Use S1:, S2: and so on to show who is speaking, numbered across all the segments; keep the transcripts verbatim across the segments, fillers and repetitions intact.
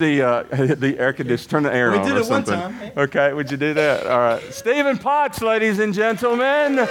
S1: the uh, the air conditioner, turn the air
S2: we
S1: on
S2: did
S1: or
S2: it one
S1: something.
S2: time.
S1: Okay, would you do that? All right. Stephen Potts, ladies and gentlemen.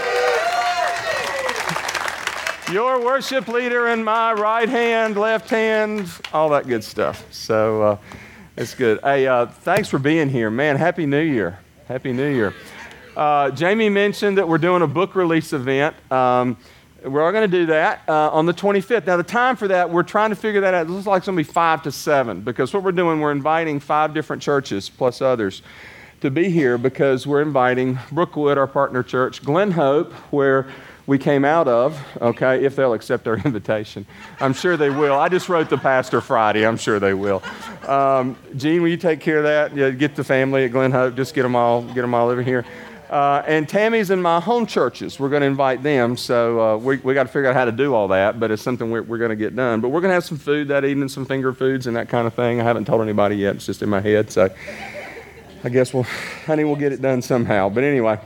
S1: Your worship leader in my right hand, left hand, all that good stuff. So uh, it's good. Hey, uh, thanks for being here. Man, Happy New Year. Happy New Year. Uh, Jamie mentioned that we're doing a book release event. Um, we're all going to do that uh, on the twenty-fifth. Now, the time for that, we're trying to figure that out. It looks like it's going to be five to seven because what we're doing, we're inviting five different churches plus others to be here because we're inviting Brookwood, our partner church, Glen Hope, where we came out of, okay, if they'll accept our invitation. I'm sure they will. I just wrote the pastor Friday. I'm sure they will. Um, Gene, will you take care of that? Yeah, get the family at Glen Hope. Just get them all, get them all over here. Uh, and Tammy's and my home churches, we're going to invite them. So uh, we we got to figure out how to do all that, but it's something we're, we're going to get done. But we're going to have some food that evening, some finger foods and that kind of thing. I haven't told anybody yet. It's just in my head. So I guess we'll, honey, we'll get it done somehow. But anyway.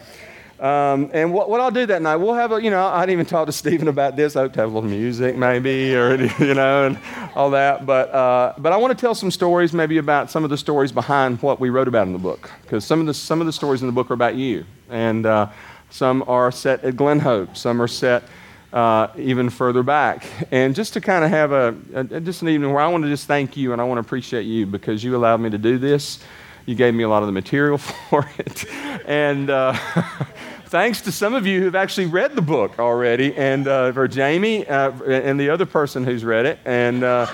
S1: Um, and what, what I'll do that night, we'll have a, you know, I didn't even talk to Stephen about this. I hope to have a little music maybe, or, you know, and all that. But, uh, but I want to tell some stories maybe about some of the stories behind what we wrote about in the book. Because some of the, some of the stories in the book are about you. And uh, some are set at Glen Hope. Some are set uh, even further back. And just to kind of have a, a, just an evening where I want to just thank you and I want to appreciate you because you allowed me to do this. You gave me a lot of the material for it. And uh, thanks to some of you who've actually read the book already, and uh, for Jamie uh, and the other person who's read it, and uh,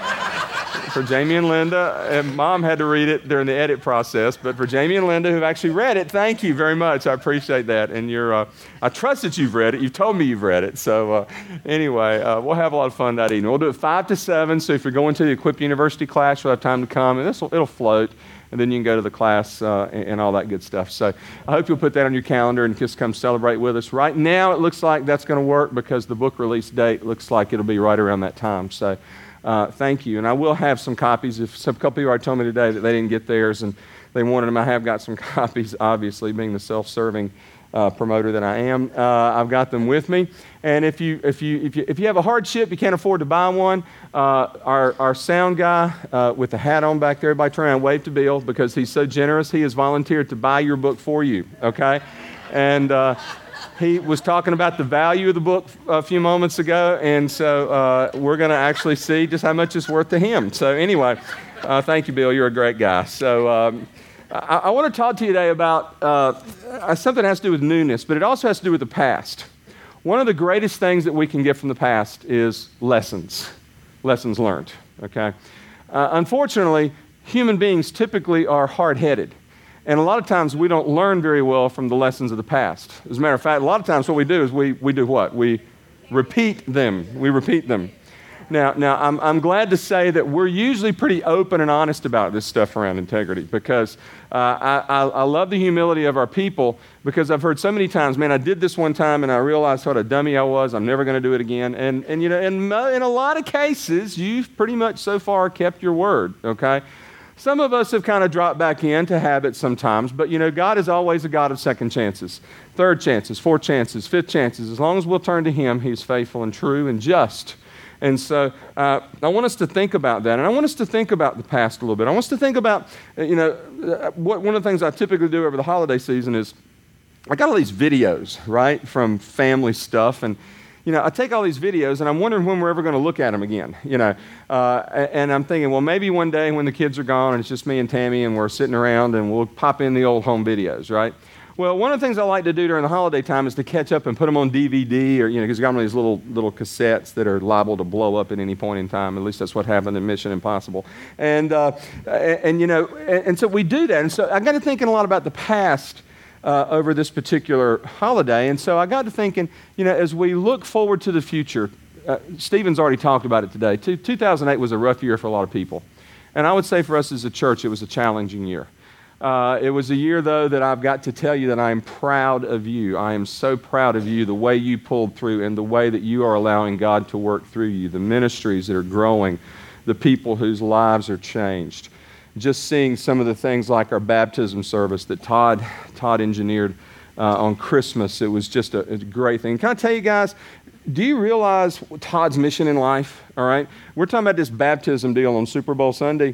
S1: for Jamie and Linda, and Mom had to read it during the edit process, but for Jamie and Linda who've actually read it, thank you very much. I appreciate that. And you're, uh, I trust that you've read it. You've told me you've read it. So uh, anyway, uh, we'll have a lot of fun that evening. We'll do it five to seven, so if you're going to the Equip University class, you'll have time to come, and this it'll float. And then you can go to the class uh, and, and all that good stuff. So I hope you'll put that on your calendar and just come celebrate with us. Right now, it looks like that's going to work because the book release date looks like it'll be right around that time. So uh, thank you. And I will have some copies. If some couple people already told me today that they didn't get theirs and they wanted them, I have got some copies, obviously, being the self-serving Uh, promoter that I am. Uh, I've got them with me. And if you if you if you if you have a hardship, you can't afford to buy one, uh, our our sound guy uh, with the hat on back there, everybody turn around and wave to Bill because he's so generous. He has volunteered to buy your book for you. Okay, and uh, he was talking about the value of the book a few moments ago, and so uh, we're going to actually see just how much it's worth to him. So anyway, uh, thank you, Bill. You're a great guy. So. Um, I, I want to talk to you today about uh, something that has to do with newness, but it also has to do with the past. One of the greatest things that we can get from the past is lessons, lessons learned, okay? Uh, unfortunately, human beings typically are hard-headed, and a lot of times we don't learn very well from the lessons of the past. As a matter of fact, a lot of times what we do is we, we do what? We repeat them. We repeat them. Now, now I'm, I'm glad to say that we're usually pretty open and honest about this stuff around integrity because uh, I, I, I love the humility of our people because I've heard so many times, man, I did this one time and I realized what a dummy I was. I'm never going to do it again. And, and you know, in, mo- in a lot of cases, you've pretty much so far kept your word, okay? Some of us have kind of dropped back into habits sometimes, but you know, God is always a God of second chances, third chances, fourth chances, fifth chances. As long as we'll turn to Him, He's faithful and true and just. And so uh, I want us to think about that. And I want us to think about the past a little bit. I want us to think about, you know, what, one of the things I typically do over the holiday season is I got all these videos, right, from family stuff. And, you know, I take all these videos and I'm wondering when we're ever going to look at them again, you know. Uh, and I'm thinking, well, maybe one day when the kids are gone and it's just me and Tammy and we're sitting around and we'll pop in the old home videos, right? Well, one of the things I like to do during the holiday time is to catch up and put them on D V D or, you know, because you got one of these little little cassettes that are liable to blow up at any point in time. At least that's what happened in Mission Impossible. And, uh, and, and, you know, and, and so we do that. And so I got to thinking a lot about the past uh, over this particular holiday. And so I got to thinking, you know, as we look forward to the future, uh, Stephen's already talked about it today. two thousand eight was a rough year for a lot of people. And I would say for us as a church, it was a challenging year. Uh, it was a year, though, that I've got to tell you that I am proud of you. I am so proud of you, the way you pulled through and the way that you are allowing God to work through you, the ministries that are growing, the people whose lives are changed. Just seeing some of the things like our baptism service that Todd, Todd engineered uh, on Christmas, it was just a, a great thing. Can I tell you guys, do you realize Todd's mission in life, all right? We're talking about this baptism deal on Super Bowl Sunday.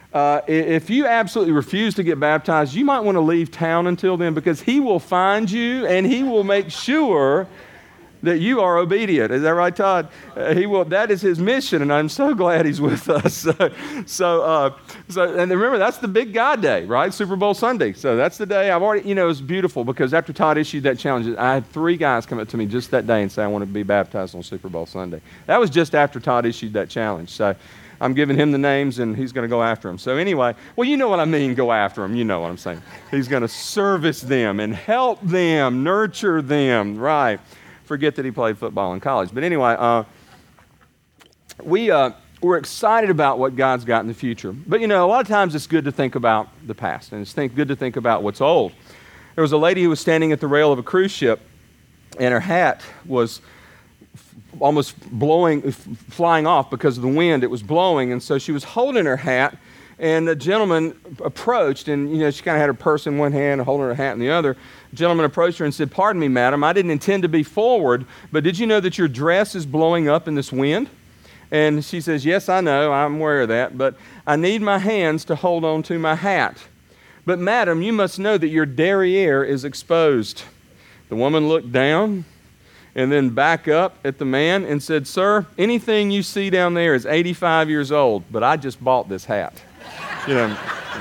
S1: Uh, if you absolutely refuse to get baptized, you might want to leave town until then, because he will find you and he will make sure that you are obedient. Is that right, Todd? Uh, he will. That is his mission, and I'm so glad he's with us. So, so, uh, so, and remember, that's the big God day, right? Super Bowl Sunday. So that's the day. I've already, you know, it's beautiful because after Todd issued that challenge, I had three guys come up to me just that day and say, I want to be baptized on Super Bowl Sunday. That was just after Todd issued that challenge. So I'm giving him the names, and he's going to go after them. So anyway, well, you know what I mean, go after them. You know what I'm saying. He's going to service them and help them, nurture them, right? Forget that he played football in college. But anyway, uh, we, uh, we're excited about what God's got in the future. But, you know, a lot of times it's good to think about the past, and it's think, good to think about what's old. There was a lady who was standing at the rail of a cruise ship, and her hat was f- almost blowing, f- flying off because of the wind. It was blowing, and so she was holding her hat, and a gentleman approached, and, you know, she kind of had her purse in one hand and holding her hat in the other. The gentleman approached her and said, "Pardon me, madam, I didn't intend to be forward, but did you know that your dress is blowing up in this wind?" And she says, "Yes, I know, I'm aware of that, but I need my hands to hold on to my hat. But madam, you must know that your derriere is exposed." The woman looked down and then back up at the man and said, "Sir, anything you see down there is eighty-five years old, but I just bought this hat." You know,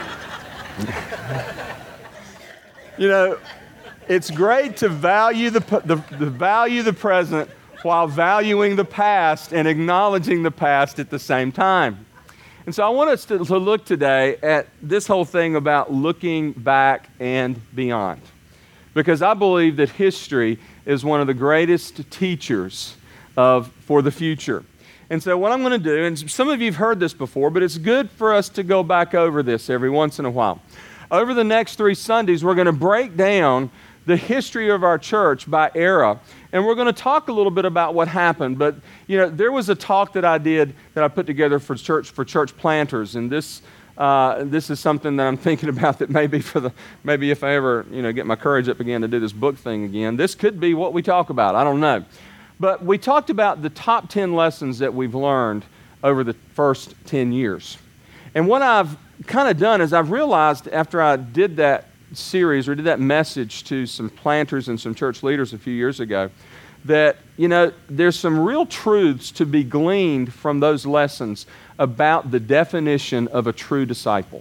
S1: you know, it's great to value the, the, the value the present while valuing the past and acknowledging the past at the same time. And so I want us to, to look today at this whole thing about looking back and beyond, because I believe that history is one of the greatest teachers of for the future. And so what I'm going to do, and some of you have heard this before, but it's good for us to go back over this every once in a while. Over the next three Sundays, we're going to break down the history of our church by era, and we're going to talk a little bit about what happened. But, you know, there was a talk that I did that I put together for church for church planters, and this uh, this is something that I'm thinking about that maybe for the maybe if I ever, you know, get my courage up again to do this book thing again, this could be what we talk about. I don't know. But we talked about the top ten lessons that we've learned over the first ten years. And what I've kind of done is I've realized after I did that series or did that message to some planters and some church leaders a few years ago that, you know, there's some real truths to be gleaned from those lessons about the definition of a true disciple.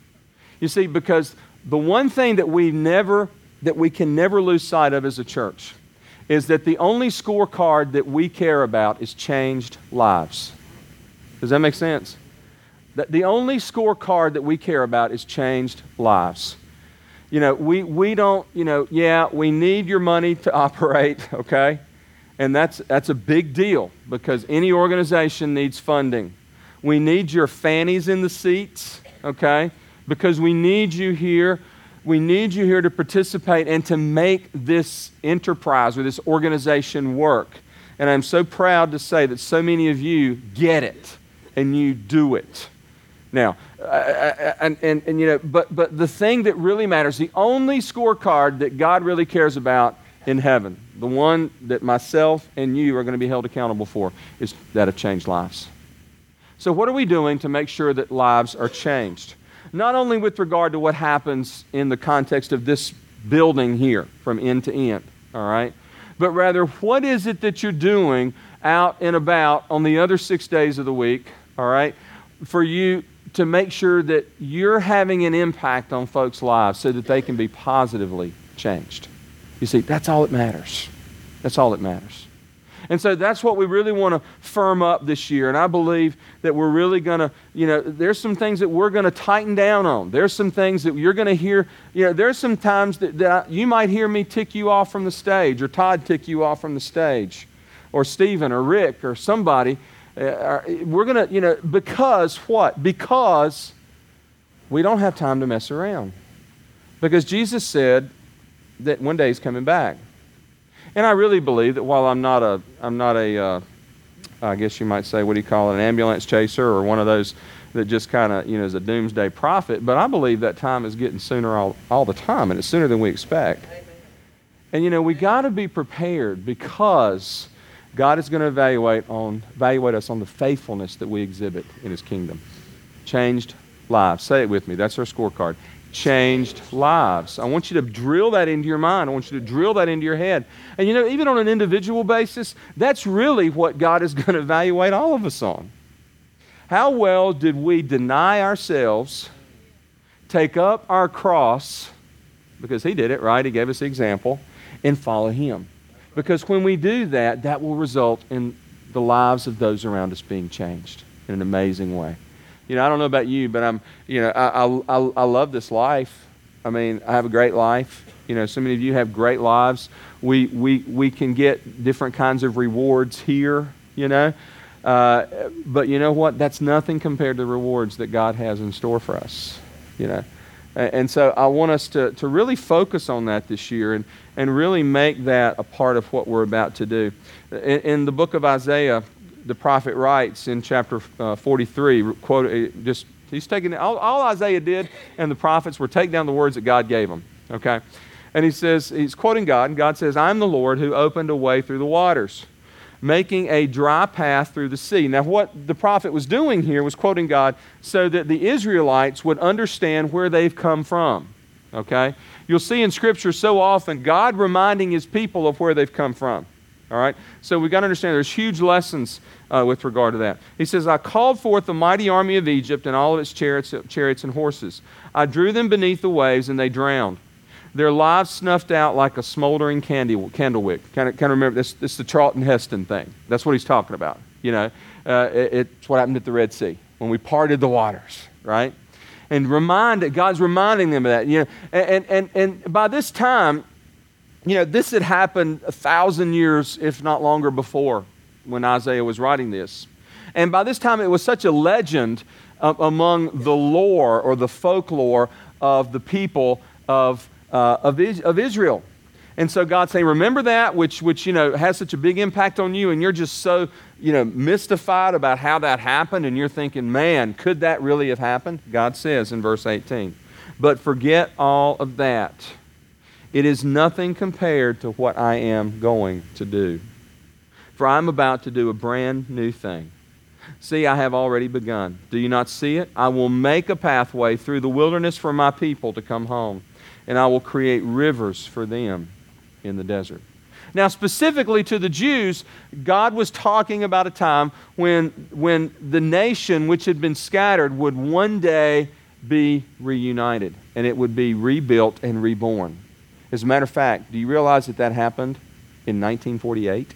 S1: You see, because the one thing that we never, that we can never lose sight of as a church is that the only scorecard that we care about is changed lives. Does that make sense? That the only scorecard that we care about is changed lives. You know, we, we don't, you know, yeah, we need your money to operate, okay? And that's that's a big deal because any organization needs funding. We need your fannies in the seats, okay? Because we need you here. We need you here to participate and to make this enterprise or this organization work. And I'm so proud to say that so many of you get it and you do it. Now, uh, and, and, and you know, but but the thing that really matters, the only scorecard that God really cares about in heaven, the one that myself and you are going to be held accountable for, is that of changed lives. So what are we doing to make sure that lives are changed? Not only with regard to what happens in the context of this building here from end to end, all right? But rather, what is it that you're doing out and about on the other six days of the week, all right, for you to make sure that you're having an impact on folks' lives so that they can be positively changed? You see, that's all that matters. That's all that matters. And so that's what we really want to firm up this year. And I believe that we're really going to, you know, there's some things that we're going to tighten down on. There's some things that you're going to hear, you know, there's some times that, that I, you might hear me tick you off from the stage, or Todd tick you off from the stage, or Stephen, or Rick, or somebody. Uh, we're going to, you know, because what? Because we don't have time to mess around. Because Jesus said that one day He's coming back. And I really believe that while I'm not a, I'm not a, uh, I guess you might say, what do you call it, an ambulance chaser, or one of those that just kind of, you know, is a doomsday prophet, but I believe that time is getting sooner all, all the time, and it's sooner than we expect. Amen. And, you know, we got to be prepared because God is going to evaluate on, evaluate us on the faithfulness that we exhibit in His kingdom. Changed lives. Say it with me. That's our scorecard. Changed lives. I want you to drill that into your mind. I want you to drill that into your head. And you know, even on an individual basis, that's really what God is going to evaluate all of us on. How well did we deny ourselves, take up our cross, because He did it, right? He gave us the example, and follow Him. Because when we do that, that will result in the lives of those around us being changed in an amazing way. You know, I don't know about you, but I'm, you know, I, I, I love this life. I mean, I have a great life. You know, so many of you have great lives. We, we, we can get different kinds of rewards here, you know. Uh, but you know what? That's nothing compared to the rewards that God has in store for us, you know. And, and so I want us to, to really focus on that this year and, and really make that a part of what we're about to do. In, in the book of Isaiah, the prophet writes in chapter uh, forty-three, quote, just he's taking all, all Isaiah did, and the prophets were take down the words that God gave them. Okay, and he says he's quoting God, and God says, "I am the Lord who opened a way through the waters, making a dry path through the sea." Now, what the prophet was doing here was quoting God so that the Israelites would understand where they've come from. Okay, you'll see in Scripture so often God reminding His people of where they've come from. All right? So we've got to understand there's huge lessons uh, with regard to that. He says, "I called forth the mighty army of Egypt and all of its chariots, chariots and horses. I drew them beneath the waves, and they drowned. Their lives snuffed out like a smoldering candy, candle wick." Kind of, kind of remember, this, this is the Charlton Heston thing. That's what he's talking about. You know, uh, it, it's what happened at the Red Sea when we parted the waters, right? And remind, God's reminding them of that. You know, and, and, and by this time, you know, this had happened a thousand years, if not longer, before when Isaiah was writing this. And by this time, it was such a legend uh, among the lore or the folklore of the people of, uh, of, Is- of Israel. And so God's saying, remember that, which, which, you know, has such a big impact on you, and you're just so, you know, mystified about how that happened, and you're thinking, man, could that really have happened? God says in verse eighteen, "But forget all of that. It is nothing compared to what I am going to do. For I am about to do a brand new thing. See, I have already begun. Do you not see it? I will make a pathway through the wilderness for my people to come home, and I will create rivers for them in the desert." Now, specifically to the Jews, God was talking about a time when, when the nation which had been scattered would one day be reunited, and it would be rebuilt and reborn. As a matter of fact, do you realize that that happened in nineteen forty-eight?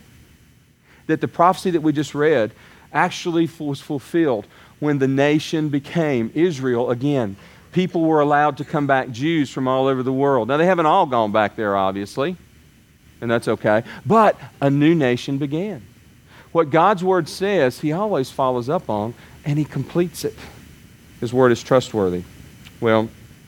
S1: That the prophecy that we just read actually was fulfilled when the nation became Israel again. People were allowed to come back, Jews from all over the world. Now, they haven't all gone back there, obviously, and that's okay. But a new nation began. What God's Word says, He always follows up on, and He completes it. His Word is trustworthy. Well,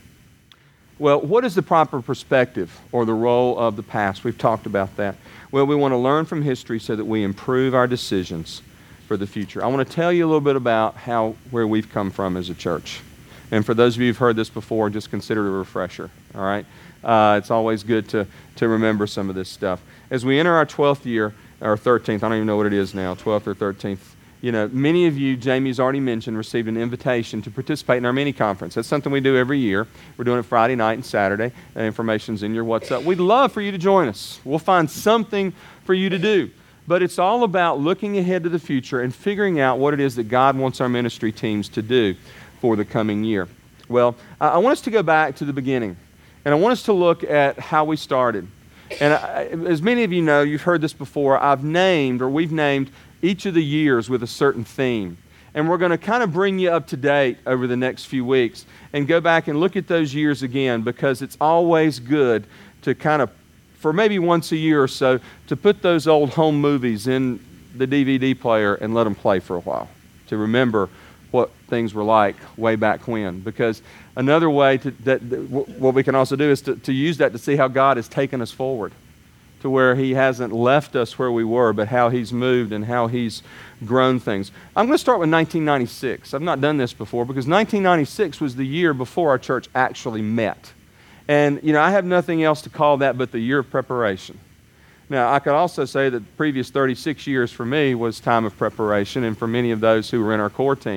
S1: Well, what is the proper perspective or the role of the past? We've talked about that. Well, we want to learn from history so that we improve our decisions for the future. I want to tell you a little bit about how where we've come from as a church. And for those of you who've heard this before, just consider it a refresher, all right? Uh, it's always good to, to remember some of this stuff. As we enter our twelfth year, or thirteenth, I don't even know what it is now, twelfth or thirteenth, you know, many of you, Jamie's already mentioned, received an invitation to participate in our mini-conference. That's something we do every year. We're doing it Friday night and Saturday. The information's in your WhatsApp. We'd love for you to join us. We'll find something for you to do. But it's all about looking ahead to the future and figuring out what it is that God wants our ministry teams to do for the coming year. Well, I want us to go back to the beginning, and I want us to look at how we started. And I, as many of you know, you've heard this before, I've named, or we've named, each of the years with a certain theme. And we're going to kind of bring you up to date over the next few weeks and go back and look at those years again, because it's always good to kind of, for maybe once a year or so, to put those old home movies in the D V D player and let them play for a while, to remember what things were like way back when. Because another way to, that, that what we can also do is to, to use that to see how God has taken us forward, to where He hasn't left us where we were, but how He's moved and how He's grown things. I'm going to start with nineteen ninety-six. I've not done this before because nineteen ninety-six was the year before our church actually met. And, you know, I have nothing else to call that but the year of preparation. Now, I could also say that the previous thirty-six years for me was time of preparation, and for many of those who were in our core team.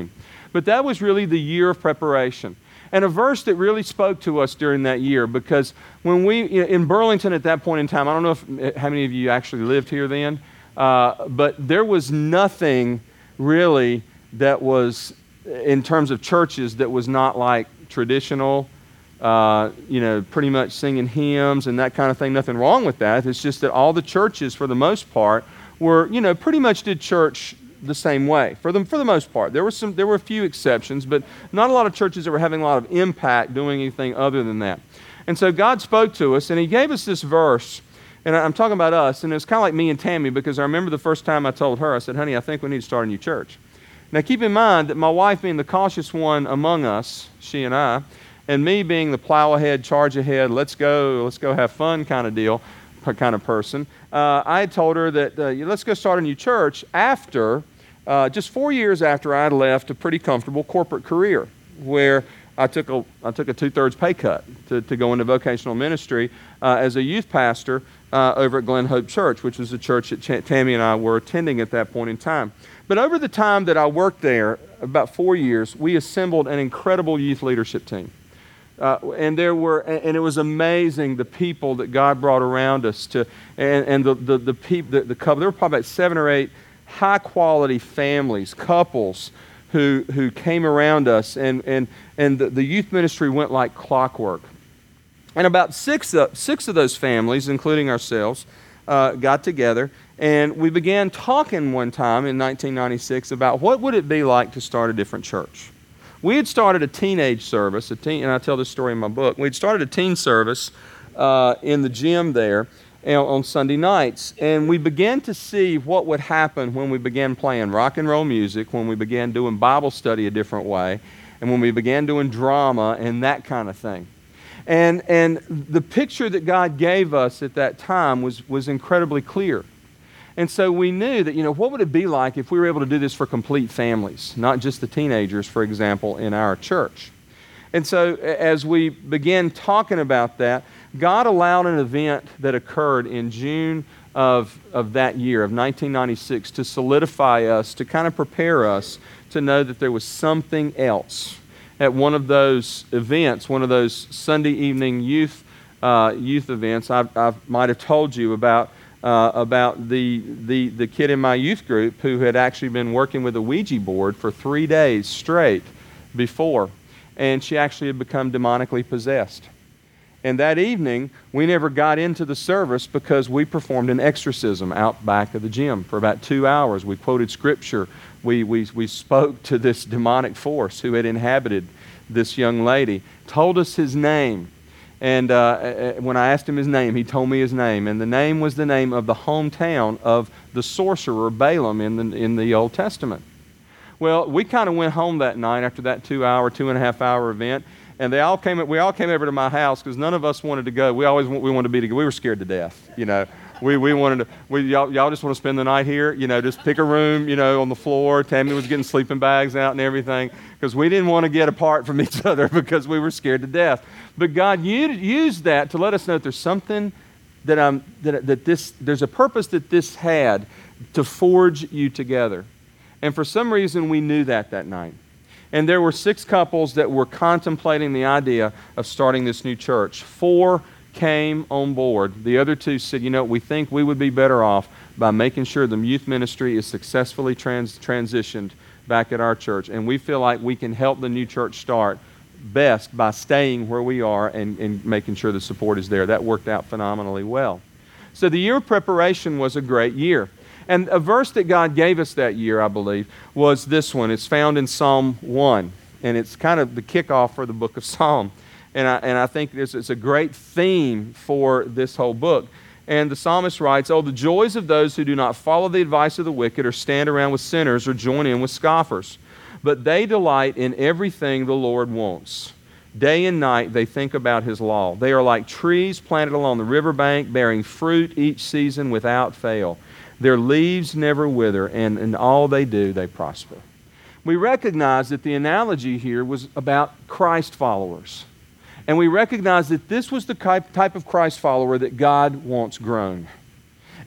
S1: But that was really the year of preparation. And a verse that really spoke to us during that year, because when we, in Burlington at that point in time, I don't know if, how many of you actually lived here then, uh, but there was nothing really that was, in terms of churches, that was not like traditional, uh, you know, pretty much singing hymns and that kind of thing. Nothing wrong with that. It's just that all the churches, for the most part, were, you know, pretty much did church the same way for them for the most part. There were some there were a few exceptions, but not a lot of churches that were having a lot of impact doing anything other than that. And so God spoke to us, and He gave us this verse, and I'm talking about us, and it's kind of like me and Tammy, because I remember the first time I told her, I said, honey, I think we need to start a new church. Now keep in mind that my wife being the cautious one among us, she and I, and me being the plow ahead, charge ahead, let's go, let's go have fun kind of deal, kind of person, uh, I had told her that uh, let's go start a new church after, uh, just four years after I had left a pretty comfortable corporate career where I took a, I took a two-thirds pay cut to, to go into vocational ministry uh, as a youth pastor uh, over at Glen Hope Church, which was a church that Ch- Tammy and I were attending at that point in time. But over the time that I worked there, about four years, we assembled an incredible youth leadership team. Uh, and there were, and it was amazing the people that God brought around us to, and, and the the the people, the, the couple. There were probably about seven or eight high quality families, couples who who came around us, and and and the, the youth ministry went like clockwork. And about six of, six of those families, including ourselves, uh, got together, and we began talking one time in nineteen ninety-six about what would it be like to start a different church. We had started a teenage service, a teen, and I tell this story in my book. We had started a teen service uh, in the gym there on Sunday nights, and we began to see what would happen when we began playing rock and roll music, when we began doing Bible study a different way, and when we began doing drama and that kind of thing. And and the picture that God gave us at that time was was incredibly clear. And so we knew that, you know, what would it be like if we were able to do this for complete families, not just the teenagers, for example, in our church. And so as we began talking about that, God allowed an event that occurred in June of, of that year, of nineteen ninety-six, to solidify us, to kind of prepare us to know that there was something else. At one of those events, one of those Sunday evening youth uh, youth events, I, I might have told you about Uh, about the, the the kid in my youth group who had actually been working with a Ouija board for three days straight before, and she actually had become demonically possessed. And that evening, we never got into the service because we performed an exorcism out back of the gym for about two hours. We quoted scripture. We, we, we spoke to this demonic force who had inhabited this young lady, told us his name. And uh, when I asked him his name, he told me his name. And the name was the name of the hometown of the sorcerer Balaam in the, in the Old Testament. Well, we kind of went home that night after that two-hour, two-and-a-half-hour event. And they all came. We all came over to my house because none of us wanted to go. We always we wanted to be together. We were scared to death, you know. We we wanted to. We y'all, y'all just want to spend the night here, you know. Just pick a room, you know, on the floor. Tammy was getting sleeping bags out and everything because we didn't want to get apart from each other because we were scared to death. But God used that to let us know that there's something that I'm that that this there's a purpose that this had to forge you together, and for some reason we knew that that night. And there were six couples that were contemplating the idea of starting this new church. Four came on board. The other two said, you know, we think we would be better off by making sure the youth ministry is successfully trans- transitioned back at our church. And we feel like we can help the new church start best by staying where we are and, and making sure the support is there. That worked out phenomenally well. So the year of preparation was a great year. And a verse that God gave us that year, I believe, was this one. It's found in Psalm one, and it's kind of the kickoff for the book of Psalm. And I, and I think it's, it's a great theme for this whole book. And the psalmist writes, "Oh, the joys of those who do not follow the advice of the wicked or stand around with sinners or join in with scoffers. But they delight in everything the Lord wants. Day and night they think about His law. They are like trees planted along the riverbank, bearing fruit each season without fail. Their leaves never wither, and in all they do, they prosper." We recognize that the analogy here was about Christ followers. And we recognize that this was the type of Christ follower that God wants grown.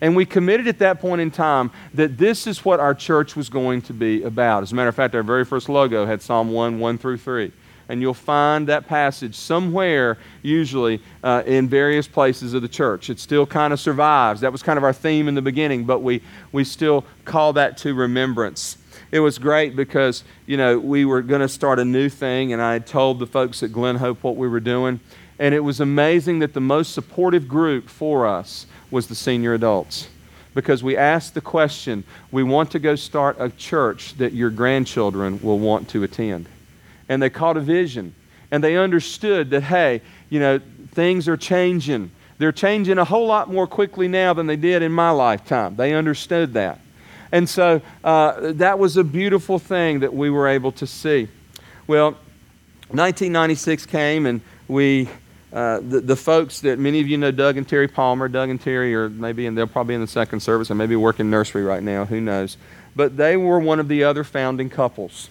S1: And we committed at that point in time that this is what our church was going to be about. As a matter of fact, our very first logo had Psalm one, one through three. And you'll find that passage somewhere, usually, uh, in various places of the church. It still kind of survives. That was kind of our theme in the beginning, but we, we still call that to remembrance. It was great because, you know, we were going to start a new thing, and I had told the folks at Glen Hope what we were doing. And it was amazing that the most supportive group for us was the senior adults, because we asked the question, we want to go start a church that your grandchildren will want to attend. And they caught a vision, and they understood that, hey, you know, things are changing. They're changing a whole lot more quickly now than they did in my lifetime. They understood that. And so uh, that was a beautiful thing that we were able to see. Well, nineteen ninety-six came, and we... Uh, the, the folks that many of you know, Doug and Terry Palmer, Doug and Terry are maybe, and they'll probably in the second service, and maybe working nursery right now, who knows. But they were one of the other founding couples.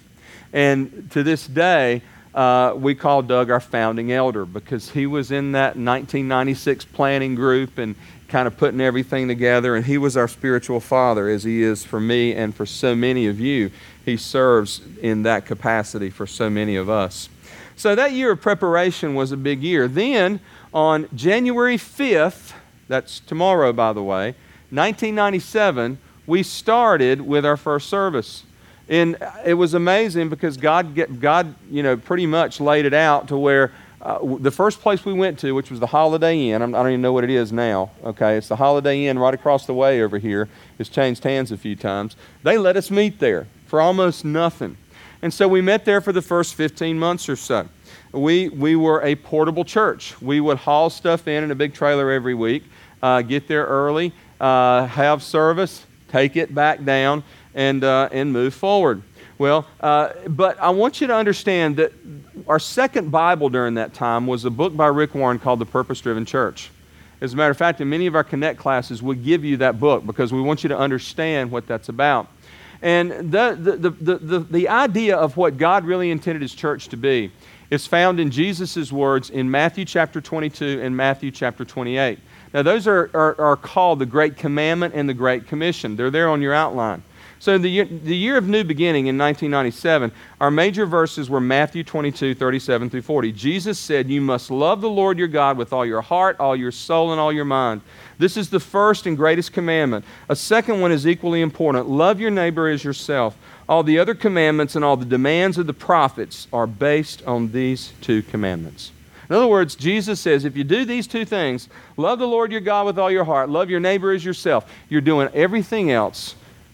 S1: And to this day, uh, we call Doug our founding elder, because he was in that nineteen ninety-six planning group and kind of putting everything together, and he was our spiritual father, as he is for me and for so many of you. He serves in that capacity for so many of us. So that year of preparation was a big year. Then, on January fifth, that's tomorrow, by the way, nineteen ninety-seven, we started with our first service. And it was amazing because God, get, God, you know, pretty much laid it out to where uh, the first place we went to, which was the Holiday Inn, I don't even know what it is now, okay? It's the Holiday Inn right across the way over here. It's changed hands a few times. They let us meet there for almost nothing. And so we met there for the first fifteen months or so. We we were a portable church. We would haul stuff in in a big trailer every week, uh, get there early, uh, have service, take it back down, and uh, and move forward. Well, uh, but I want you to understand that our second Bible during that time was a book by Rick Warren called The Purpose-Driven Church. As a matter of fact, in many of our Connect classes, we give you that book because we want you to understand what that's about. And the, the, the, the, the, the idea of what God really intended His church to be is found in Jesus' words in Matthew chapter twenty-two and Matthew chapter twenty-eight. Now, those are, are, are called the Great Commandment and the Great Commission. They're there on your outline. So the year, the year of new beginning in nineteen ninety-seven, our major verses were Matthew twenty-two, thirty-seven through forty. Jesus said, "You must love the Lord your God with all your heart, all your soul, and all your mind. This is the first and greatest commandment. A second one is equally important. Love your neighbor as yourself. All the other commandments and all the demands of the prophets are based on these two commandments." In other words, Jesus says, if you do these two things, love the Lord your God with all your heart, love your neighbor as yourself, you're doing everything else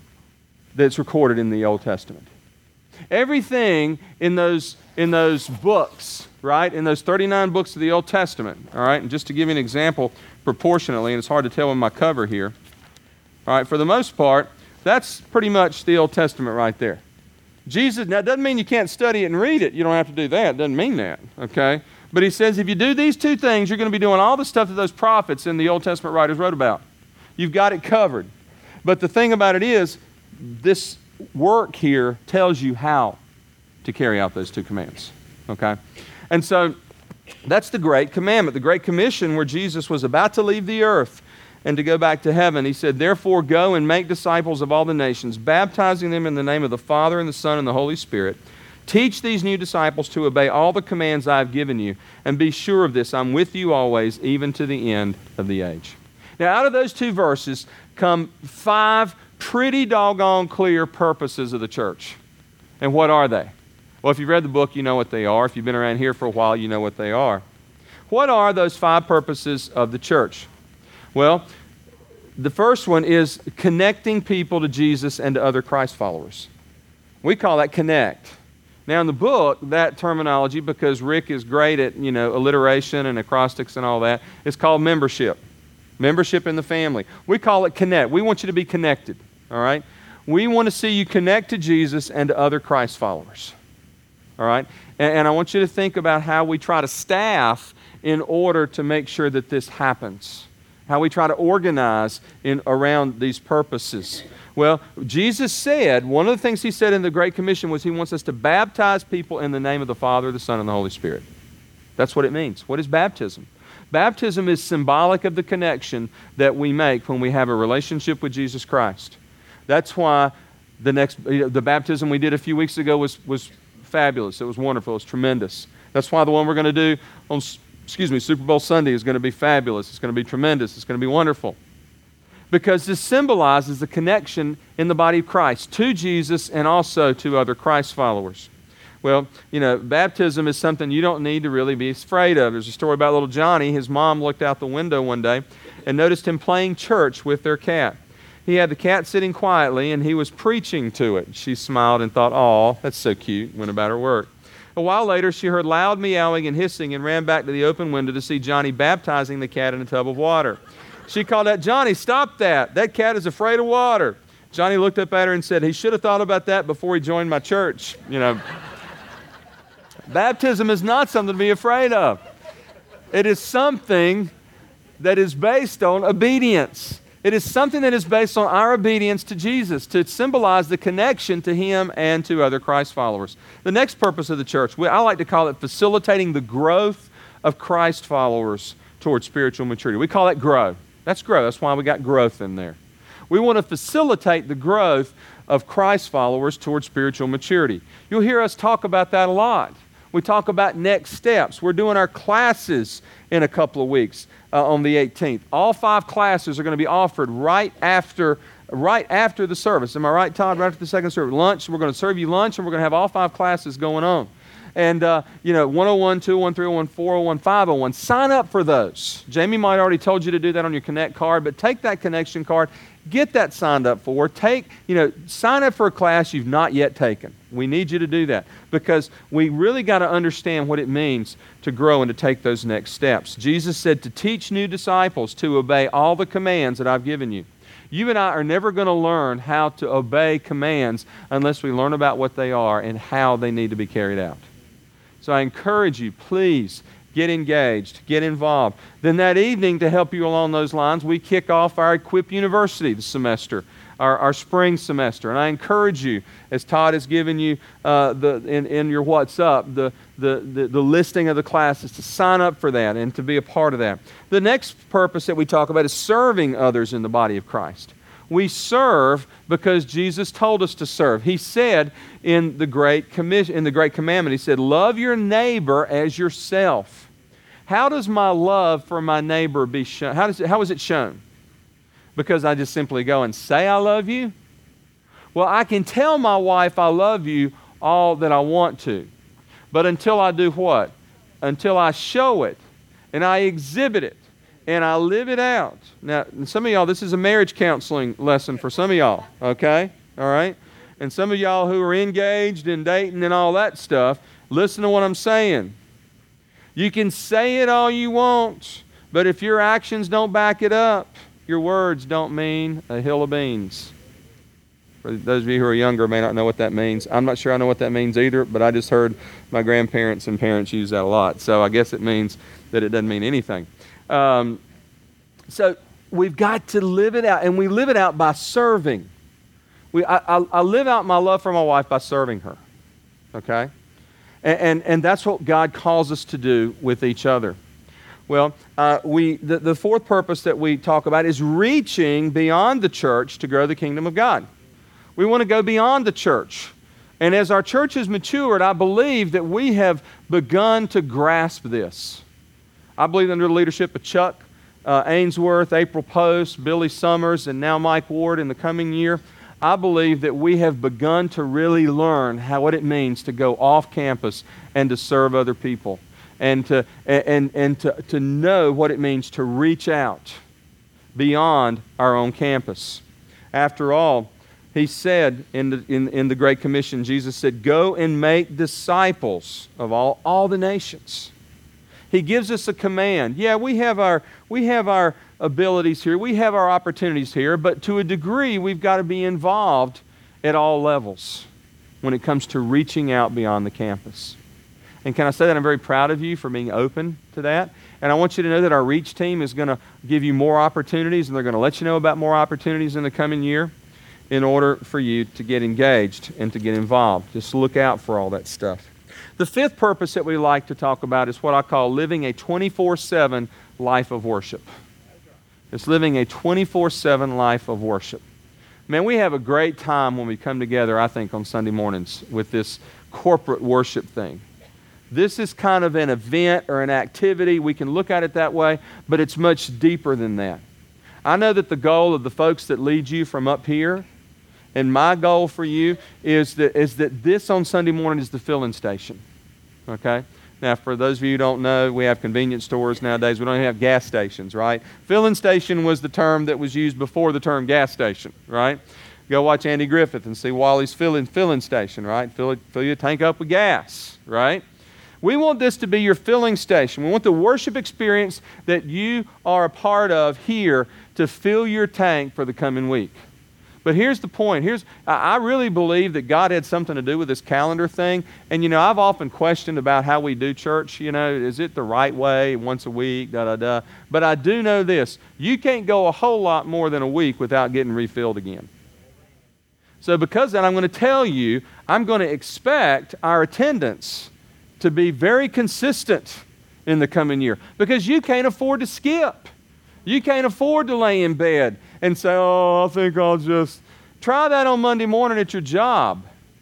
S1: that's recorded in the Old Testament. Everything in those, in those books, right, in those thirty-nine books of the Old Testament, all right, and just to give you an example proportionately, and it's hard to tell in my cover here, all right, for the most part, that's pretty much the Old Testament right there. Jesus, now it doesn't mean you can't study it and read it. You don't have to do that. It doesn't mean that, okay? But he says if you do these two things, you're going to be doing all the stuff that those prophets and the Old Testament writers wrote about. You've got it covered. But the thing about it is, this work here tells you how to carry out those two commands, okay? And so that's the Great Commandment, the Great Commission, where Jesus was about to leave the earth and to go back to heaven. He said, "Therefore go and make disciples of all the nations, baptizing them in the name of the Father and the Son and the Holy Spirit. Teach these new disciples to obey all the commands I have given you, and be sure of this, I'm with you always, even to the end of the age." Now, out of those two verses come five pretty doggone clear purposes of the church. And what are they? Well, if you've read the book, you know what they are. If you've been around here for a while, you know what they are. What are those five purposes of the church? Well, the first one is connecting people to Jesus and to other Christ followers. We call that connect. Now, in the book, that terminology, because Rick is great at, you know, alliteration and acrostics and all that, is called membership. Membership in the family. We call it connect. We want you to be connected, all right? We want to see you connect to Jesus and to other Christ followers, all right? And, and I want you to think about how we try to staff in order to make sure that this happens, how we try to organize in around these purposes. Well, Jesus said, one of the things He said in the Great Commission was He wants us to baptize people in the name of the Father, the Son, and the Holy Spirit. That's what it means. What is baptism? Baptism is symbolic of the connection that we make when we have a relationship with Jesus Christ. That's why the next, you know, the baptism we did a few weeks ago was, was fabulous. It was wonderful. It was tremendous. That's why the one we're going to do on, excuse me, Super Bowl Sunday is going to be fabulous. It's going to be tremendous. It's going to be wonderful. Because this symbolizes the connection in the body of Christ to Jesus and also to other Christ followers. Well, you know, baptism is something you don't need to really be afraid of. There's a story about little Johnny. His mom looked out the window one day and noticed him playing church with their cat. He had the cat sitting quietly, and he was preaching to it. She smiled and thought, "Aw, that's so cute," went about her work. A while later, she heard loud meowing and hissing and ran back to the open window to see Johnny baptizing the cat in a tub of water. She called out, "Johnny, stop that. That cat is afraid of water." Johnny looked up at her and said, "He should have thought about that before he joined my church." You know, baptism is not something to be afraid of. It is something that is based on obedience. It is something that is based on our obedience to Jesus, to symbolize the connection to Him and to other Christ followers. The next purpose of the church, I like to call it facilitating the growth of Christ followers towards spiritual maturity. We call that grow. That's grow. That's why we got growth in there. We want to facilitate the growth of Christ followers towards spiritual maturity. You'll hear us talk about that a lot. We talk about next steps. We're doing our classes in a couple of weeks uh, on the eighteenth. All five classes are going to be offered right after right after the service. Am I right, Todd? Right after the second service. Lunch. We're going to serve you lunch, and we're going to have all five classes going on. And, uh, you know, one oh one, two oh one, three oh one, four oh one, five oh one. Sign up for those. Jamie might have already told you to do that on your Connect card, but take that connection card, get that signed up for. Take, you know, sign up for a class you've not yet taken. We need you to do that because we really got to understand what it means to grow and to take those next steps. Jesus said to teach new disciples to obey all the commands that I've given you. You and I are never going to learn how to obey commands unless we learn about what they are and how they need to be carried out. So I encourage you, please get engaged, get involved. Then that evening, to help you along those lines, we kick off our Equip University this semester, our, our spring semester. And I encourage you, as Todd has given you uh, the in, in your What's Up, the, the, the, the listing of the classes, to sign up for that and to be a part of that. The next purpose that we talk about is serving others in the body of Christ. We serve because Jesus told us to serve. He said in the Great Commission, in the Great Commandment, He said, "Love your neighbor as yourself." How does my love for my neighbor be shown? How does it, how is it shown? Because I just simply go and say I love you? Well, I can tell my wife I love you all that I want to. But until I do what? Until I show it and I exhibit it and I live it out. Now, some of y'all, this is a marriage counseling lesson for some of y'all, okay? All right? And some of y'all who are engaged and dating and all that stuff, listen to what I'm saying. You can say it all you want, but if your actions don't back it up, your words don't mean a hill of beans. For those of you who are younger may not know what that means. I'm not sure I know what that means either, but I just heard my grandparents and parents use that a lot. So I guess it means that it doesn't mean anything. Um, so we've got to live it out, and we live it out by serving. We, I, I, I live out my love for my wife by serving her, okay? And, and, and that's what God calls us to do with each other. Well, uh, we the, the fourth purpose that we talk about is reaching beyond the church to grow the kingdom of God. We want to go beyond the church. And as our church has matured, I believe that we have begun to grasp this. I believe under the leadership of Chuck uh, Ainsworth, April Post, Billy Summers, and now Mike Ward in the coming year, I believe that we have begun to really learn how what it means to go off campus and to serve other people, and to and and to, to know what it means to reach out beyond our own campus. After all, He said in the in, in the Great Commission, Jesus said, "Go and make disciples of all, all the nations." He gives us a command. Yeah, we have our we have our abilities here, we have our opportunities here, but to a degree we've got to be involved at all levels when it comes to reaching out beyond the campus. And can I say that I'm very proud of you for being open to that? And I want you to know that our Reach team is going to give you more opportunities, and they're going to let you know about more opportunities in the coming year in order for you to get engaged and to get involved. Just look out for all that stuff. The fifth purpose that we like to talk about is what I call living a twenty-four seven life of worship. It's living a twenty-four seven life of worship. Man, we have a great time when we come together, I think, on Sunday mornings with this corporate worship thing. This is kind of an event or an activity. We can look at it that way, but it's much deeper than that. I know that the goal of the folks that lead you from up here, and my goal for you, is that, is that this on Sunday morning is the filling station. Okay? Now, for those of you who don't know, we have convenience stores nowadays. We don't even have gas stations, right? Filling station was the term that was used before the term gas station, right? Go watch Andy Griffith and see Wally's filling, filling station, right? Fill, it, fill your tank up with gas, right? We want this to be your filling station. We want the worship experience that you are a part of here to fill your tank for the coming week. But here's the point. Here's I really believe that God had something to do with this calendar thing. And, you know, I've often questioned about how we do church. You know, is it the right way, once a week, da-da-da. But I do know this. You can't go a whole lot more than a week without getting refilled again. So because of that, I'm going to tell you, I'm going to expect our attendance to be very consistent in the coming year. Because you can't afford to skip. You can't afford to lay in bed and say, oh, I think I'll just... Try that on Monday morning at your job.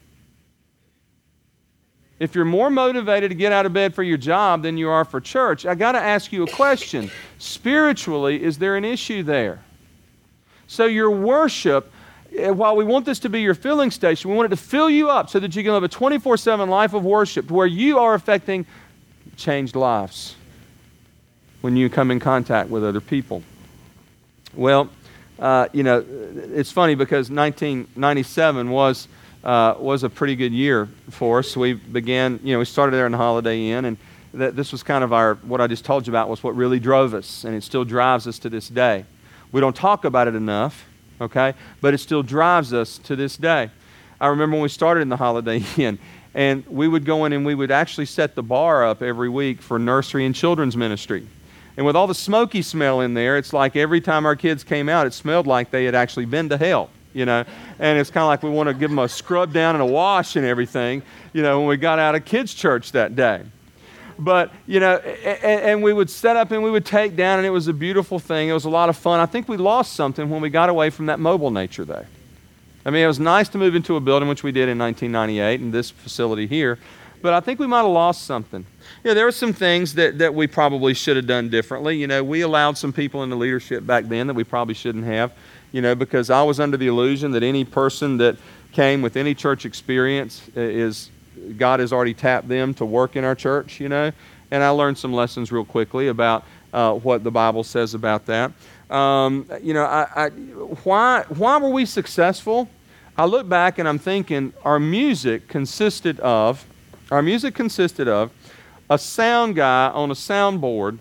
S1: If you're more motivated to get out of bed for your job than you are for church, I got to ask you a question. Spiritually, is there an issue there? So your worship, while we want this to be your filling station, we want it to fill you up so that you can live a twenty-four seven life of worship where you are affecting changed lives when you come in contact with other people. Well, uh, you know, it's funny because nineteen ninety-seven was uh, was a pretty good year for us. We began, you know, we started there in the Holiday Inn, and th- this was kind of our, what I just told you about was what really drove us, and it still drives us to this day. We don't talk about it enough, okay, but it still drives us to this day. I remember when we started in the Holiday Inn, and we would go in and we would actually set the bar up every week for nursery and children's ministry. And with all the smoky smell in there, it's like every time our kids came out, it smelled like they had actually been to hell, you know. And it's kind of like we want to give them a scrub down and a wash and everything, you know, when we got out of kids' church that day. But, you know, and, and we would set up and we would take down, and it was a beautiful thing. It was a lot of fun. I think we lost something when we got away from that mobile nature, though. I mean, it was nice to move into a building, which we did in nineteen ninety-eight, in this facility here. But I think we might have lost something. You know, there were some things that, that we probably should have done differently. You know, we allowed some people into leadership back then that we probably shouldn't have, you know, because I was under the illusion that any person that came with any church experience is, God has already tapped them to work in our church, you know. And I learned some lessons real quickly about uh, what the Bible says about that. Um, you know, I, I, why, why were we successful? I look back and I'm thinking our music consisted of Our music consisted of a sound guy on a soundboard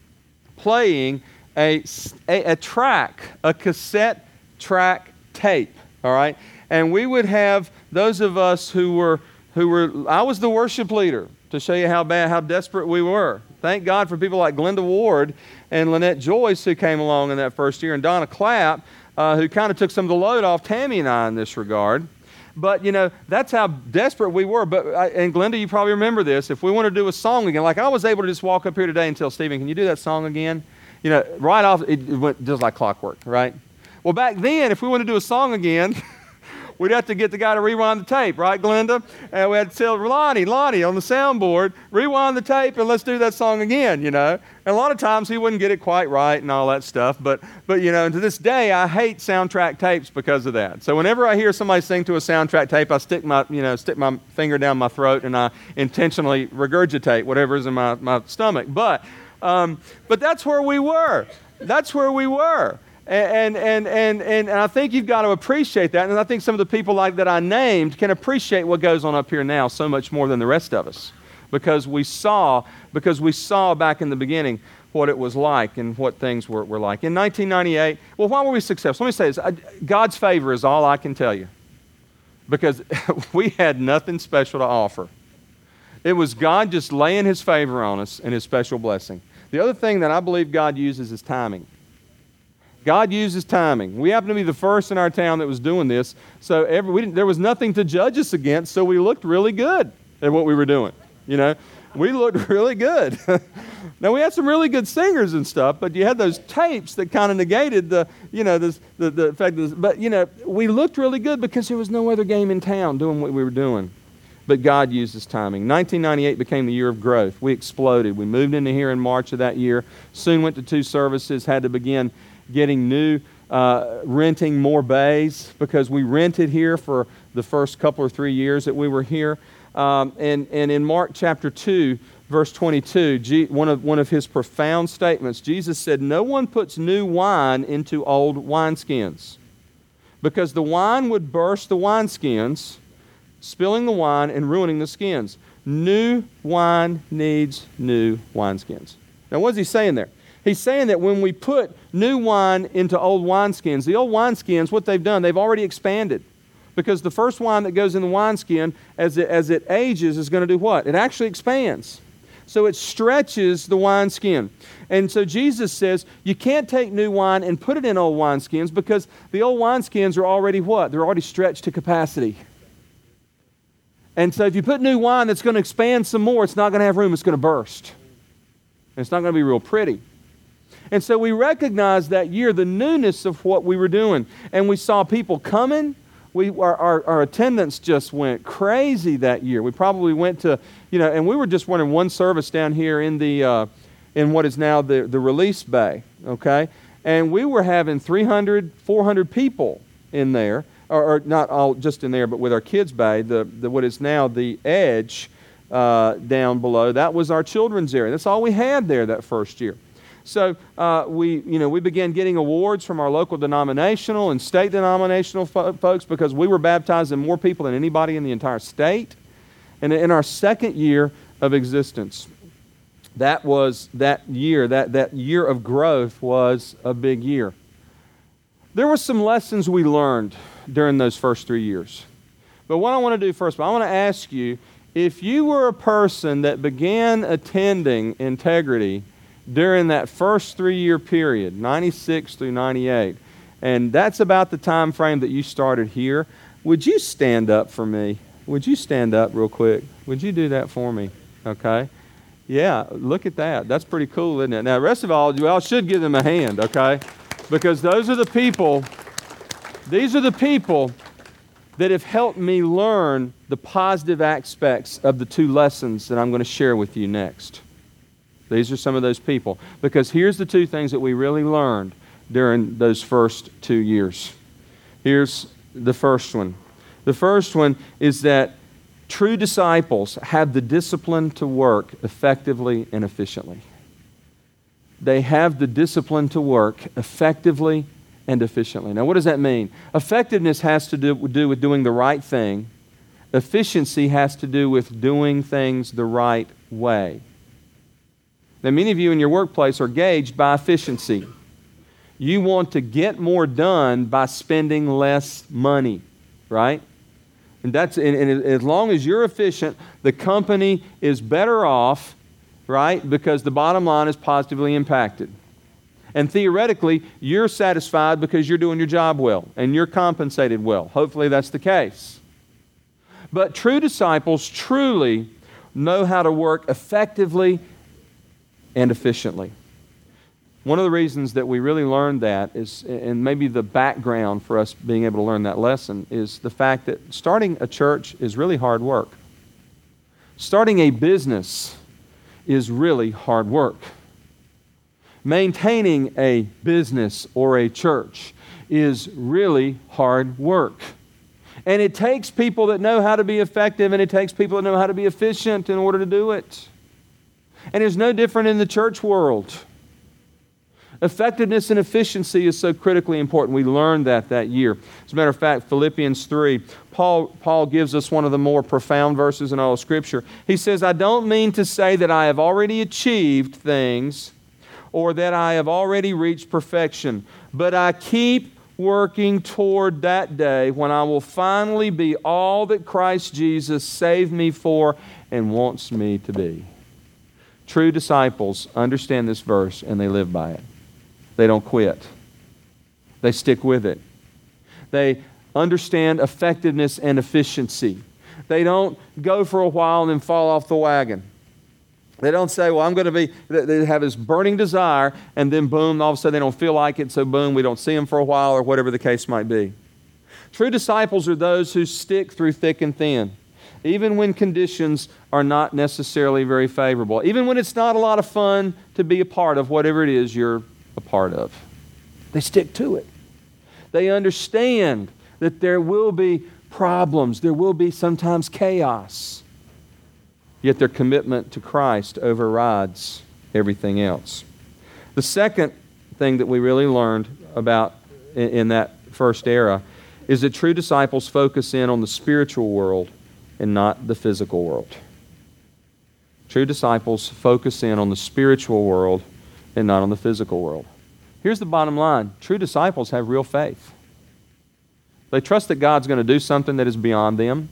S1: playing a, a, a track, a cassette track tape, all right? And we would have those of us who were, who were, I was the worship leader to show you how bad, how desperate we were. Thank God for people like Glenda Ward and Lynette Joyce who came along in that first year, and Donna Clapp, uh, who kind of took some of the load off Tammy and I in this regard. But, you know, that's how desperate we were. But I, and Glenda, you probably remember this. If we want to do a song again, like I was able to just walk up here today and tell Stephen, can you do that song again? You know, right off, it went just like clockwork, right? Well, back then, if we want to do a song again, we'd have to get the guy to rewind the tape, right, Glenda? And we had to tell Lonnie, Lonnie on the soundboard, rewind the tape and let's do that song again, you know. And a lot of times he wouldn't get it quite right and all that stuff. But, but you know, and to this day, I hate soundtrack tapes because of that. So whenever I hear somebody sing to a soundtrack tape, I stick my, you know, stick my finger down my throat and I intentionally regurgitate whatever's in my, my stomach. But, um, but that's where we were. That's where we were. And, and, and, and, and I think you've got to appreciate that. And I think some of the people like that I named can appreciate what goes on up here now so much more than the rest of us. Because we saw, because we saw back in the beginning what it was like and what things were, were like. In nineteen ninety-eight, well, why were we successful? Let me say this. God's favor is all I can tell you. Because we had nothing special to offer. It was God just laying His favor on us and His special blessing. The other thing that I believe God uses is timing. God uses timing. We happened to be the first in our town that was doing this, so every, we didn't, there was nothing to judge us against, so we looked really good at what we were doing. you know. We looked really good. Now, we had some really good singers and stuff, but you had those tapes that kind of negated the, you know, this, the, the fact that, but, you know, we looked really good because there was no other game in town doing what we were doing. But God used His timing. nineteen ninety-eight became the year of growth. We exploded. We moved into here in March of that year, soon went to two services, had to begin getting new, uh, renting more bays because we rented here for the first couple or three years that we were here. Um, and, and in Mark chapter two, verse twenty-two, G, one of, one of His profound statements, Jesus said, "No one puts new wine into old wineskins, because the wine would burst the wineskins, spilling the wine and ruining the skins. New wine needs new wineskins." Now, what is He saying there? He's saying that when we put new wine into old wineskins, the old wineskins, what they've done, they've already expanded. Because the first wine that goes in the wineskin, as it, as it ages, is going to do what? It actually expands. So it stretches the wineskin. And so Jesus says, you can't take new wine and put it in old wineskins because the old wineskins are already what? They're already stretched to capacity. And so if you put new wine that's going to expand some more, it's not going to have room, it's going to burst. And it's not going to be real pretty. And so we recognized that year the newness of what we were doing. And we saw people coming. We, our, our, our attendance just went crazy that year. We probably went to, you know, and we were just running one service down here in the, uh, in what is now the, the release bay, okay? And we were having three hundred, four hundred people in there, or, or not all just in there, but with our kids bay, the, the what is now the edge uh, down below, that was our children's area. That's all we had there that first year. So uh, we, you know, we began getting awards from our local denominational and state denominational fo- folks because we were baptizing more people than anybody in the entire state. And in our second year of existence, that was that year, that, that year of growth was a big year. There were some lessons we learned during those first three years. But what I want to do first, I want to ask you, if you were a person that began attending Integrity during that first three-year period, ninety-six through ninety-eight, and that's about the time frame that you started here, would you stand up for me? Would you stand up real quick? Would you do that for me? Okay? Yeah, look at that. That's pretty cool, isn't it? Now, the rest of all, you all should give them a hand, okay? Because those are the people, these are the people that have helped me learn the positive aspects of the two lessons that I'm going to share with you next. These are some of those people. Because here's the two things that we really learned during those first two years. Here's the first one. The first one is that true disciples have the discipline to work effectively and efficiently. They have the discipline to work effectively and efficiently. Now, what does that mean? Effectiveness has to do, do with doing the right thing. Efficiency has to do with doing things the right way. Now, many of you in your workplace are gauged by efficiency. You want to get more done by spending less money, right? And that's and, and as long as you're efficient, the company is better off, right? Because the bottom line is positively impacted. And theoretically, you're satisfied because you're doing your job well and you're compensated well. Hopefully that's the case. But true disciples truly know how to work effectively and efficiently. One of the reasons that we really learned that is, and maybe the background for us being able to learn that lesson, is the fact that starting a church is really hard work. Starting a business is really hard work. Maintaining a business or a church is really hard work. And it takes people that know how to be effective, and it takes people that know how to be efficient in order to do it. And it's no different in the church world. Effectiveness and efficiency is so critically important. We learned that that year. As a matter of fact, Philippians three, Paul, Paul gives us one of the more profound verses in all of Scripture. He says, I don't mean to say that I have already achieved things or that I have already reached perfection, but I keep working toward that day when I will finally be all that Christ Jesus saved me for and wants me to be. True disciples understand this verse and they live by it. They don't quit. They stick with it. They understand effectiveness and efficiency. They don't go for a while and then fall off the wagon. They don't say, well, I'm going to be, they have this burning desire, and then boom, all of a sudden they don't feel like it, so boom, we don't see them for a while, or whatever the case might be. True disciples are those who stick through thick and thin, even when conditions are not necessarily very favorable, even when it's not a lot of fun to be a part of whatever it is you're a part of. They stick to it. They understand that there will be problems, there will be sometimes chaos. Yet their commitment to Christ overrides everything else. The second thing that we really learned about in, in that first era is that true disciples focus in on the spiritual world and not the physical world. True disciples focus in on the spiritual world and not on the physical world. Here's the bottom line. True disciples have real faith. They trust that God's going to do something that is beyond them.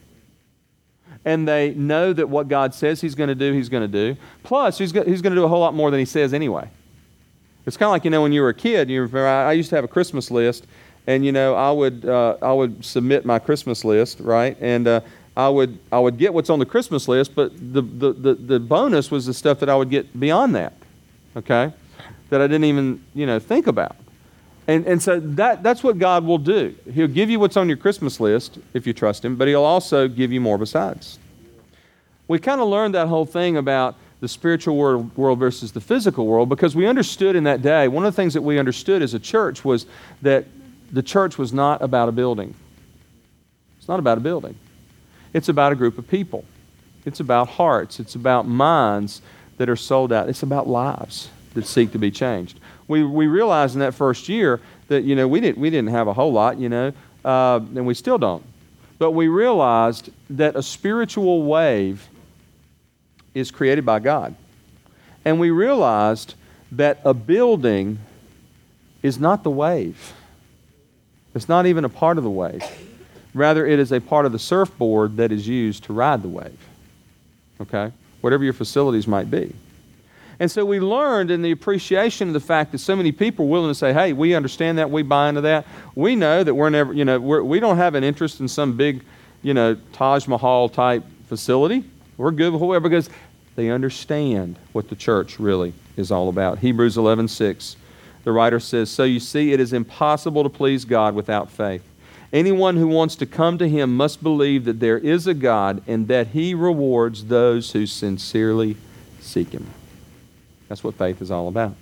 S1: And they know that what God says He's going to do, He's going to do. Plus, He's going to do a whole lot more than He says anyway. It's kind of like, you know, when you were a kid, you remember, I used to have a Christmas list, and, you know, I would uh, I would submit my Christmas list, right? And uh, I would I would get what's on the Christmas list, but the, the, the, the bonus was the stuff that I would get beyond that, okay, that I didn't even, you know, think about. And, and so that, that's what God will do. He'll give you what's on your Christmas list if you trust Him, but He'll also give you more besides. We kind of learned that whole thing about the spiritual world, world versus the physical world because we understood in that day, one of the things that we understood as a church was that the church was not about a building. It's not about a building. It's about a group of people. It's about hearts. It's about minds that are sold out. It's about lives that seek to be changed. We we realized in that first year that, you know, we didn't we didn't have a whole lot, you know, uh, and we still don't. But we realized that a spiritual wave is created by God. And we realized that a building is not the wave. It's not even a part of the wave. Rather, it is a part of the surfboard that is used to ride the wave. Okay? Whatever your facilities might be. And so we learned in the appreciation of the fact that so many people are willing to say, hey, we understand that, we buy into that. We know that we're never, you know, we're, we don't have an interest in some big, you know, Taj Mahal type facility. We're good with whoever, because they understand what the church really is all about. Hebrews eleven six, the writer says, so you see, it is impossible to please God without faith. Anyone who wants to come to Him must believe that there is a God and that He rewards those who sincerely seek Him. That's what faith is all about.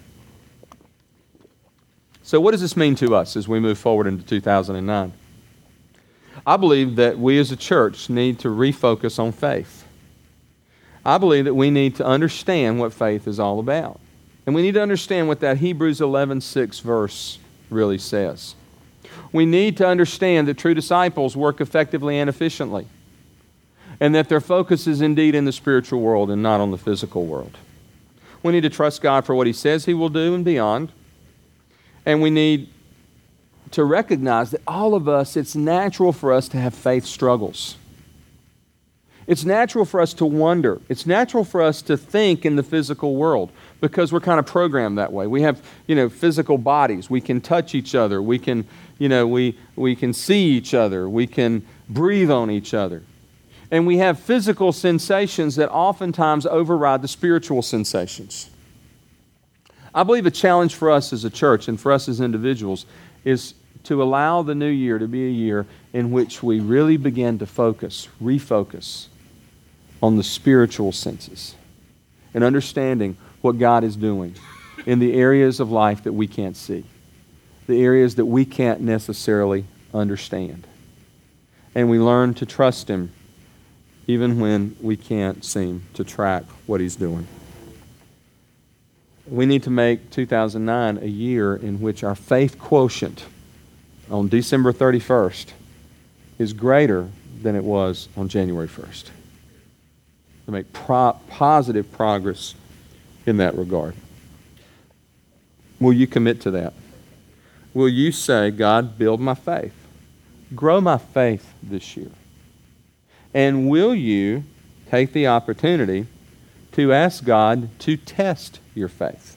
S1: So what does this mean to us as we move forward into two thousand nine? I believe that we as a church need to refocus on faith. I believe that we need to understand what faith is all about. And we need to understand what that Hebrews eleven six verse really says. We need to understand that true disciples work effectively and efficiently, and that their focus is indeed in the spiritual world and not on the physical world. We need to trust God for what He says He will do and beyond. And we need to recognize that all of us, it's natural for us to have faith struggles. It's natural for us to wonder. It's natural for us to think in the physical world because we're kind of programmed that way. We have, you know, physical bodies. We can touch each other. We can, you know, we, we can see each other. We can breathe on each other. And we have physical sensations that oftentimes override the spiritual sensations. I believe a challenge for us as a church and for us as individuals is to allow the new year to be a year in which we really begin to focus, refocus on the spiritual senses and understanding what God is doing in the areas of life that we can't see, the areas that we can't necessarily understand. And we learn to trust Him even when we can't seem to track what He's doing. We need to make two thousand nine a year in which our faith quotient on December thirty-first is greater than it was on January first. To make pro- positive progress in that regard. Will you commit to that? Will you say, God, build my faith? Grow my faith this year. And will you take the opportunity to ask God to test your faith?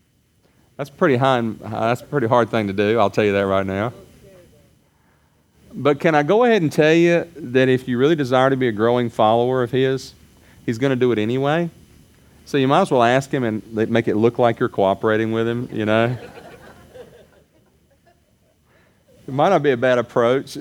S1: That's pretty high. That's a pretty hard thing to do. I'll tell you that right now. But can I go ahead and tell you that if you really desire to be a growing follower of His, He's going to do it anyway. So you might as well ask Him and make it look like you're cooperating with Him, you know. It might not be a bad approach.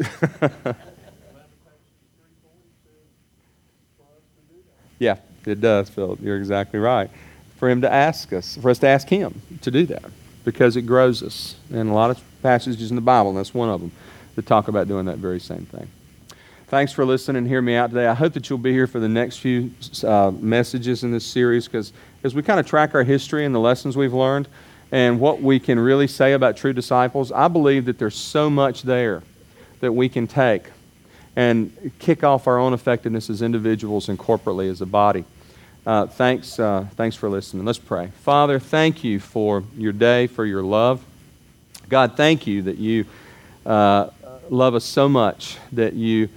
S1: Yeah, it does, Phil. You're exactly right. For Him to ask us, for us to ask Him to do that, because it grows us. And a lot of passages in the Bible, and that's one of them, that talk about doing that very same thing. Thanks for listening and hearing me out today. I hope that you'll be here for the next few uh, messages in this series, because as we kind of track our history and the lessons we've learned and what we can really say about true disciples, I believe that there's so much there that we can take and kick off our own effectiveness as individuals and corporately as a body. Uh, thanks, uh, thanks for listening. Let's pray. Father, thank you for your day, for your love. God, thank you that you uh, love us so much, that you,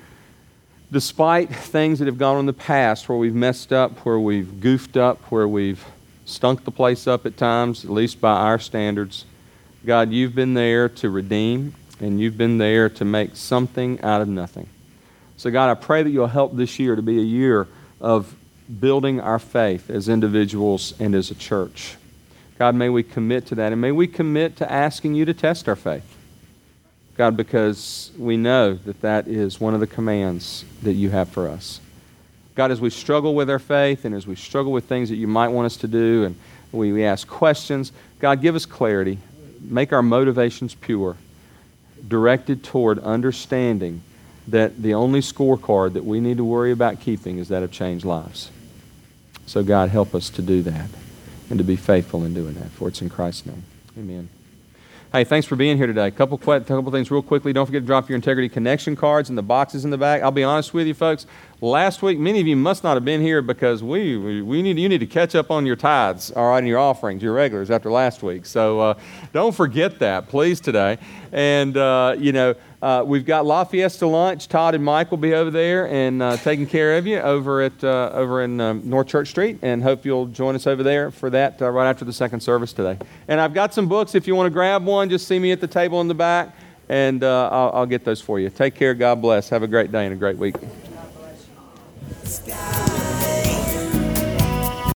S1: despite things that have gone on in the past, where we've messed up, where we've goofed up, where we've stunk the place up at times, at least by our standards, God, you've been there to redeem, and you've been there to make something out of nothing. So God, I pray that you'll help this year to be a year of building our faith as individuals and as a church. God, may we commit to that, and may we commit to asking you to test our faith. God, because we know that that is one of the commands that you have for us. God, as we struggle with our faith and as we struggle with things that you might want us to do, and we, we ask questions, God, give us clarity. Make our motivations pure, directed toward understanding that the only scorecard that we need to worry about keeping is that of changed lives. So God, help us to do that and to be faithful in doing that. For it's in Christ's name. Amen. Hey, thanks for being here today. A couple, qu- couple things real quickly. Don't forget to drop your Integrity Connection cards in the boxes in the back. I'll be honest with you, folks. Last week, many of you must not have been here because we, we, we need you need to catch up on your tithes, all right, and your offerings, your regulars after last week. So uh, don't forget that, please, today. And, uh, you know, uh, we've got La Fiesta lunch. Todd and Mike will be over there and uh, taking care of you over at uh, over in um, North Church Street, and hope you'll join us over there for that uh, right after the second service today. And I've got some books. If you want to grab one, just see me at the table in the back, and uh, I'll, I'll get those for you. Take care. God bless. Have a great day and a great week.
S2: Sky.